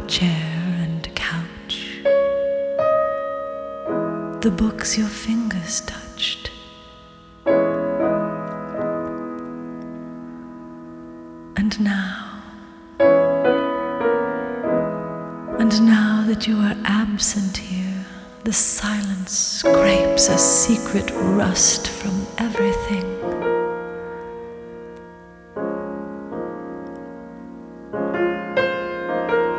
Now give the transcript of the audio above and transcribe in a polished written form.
chair and couch, the books your fingers touched. And now that you are absent here, the silence scrapes a secret rust from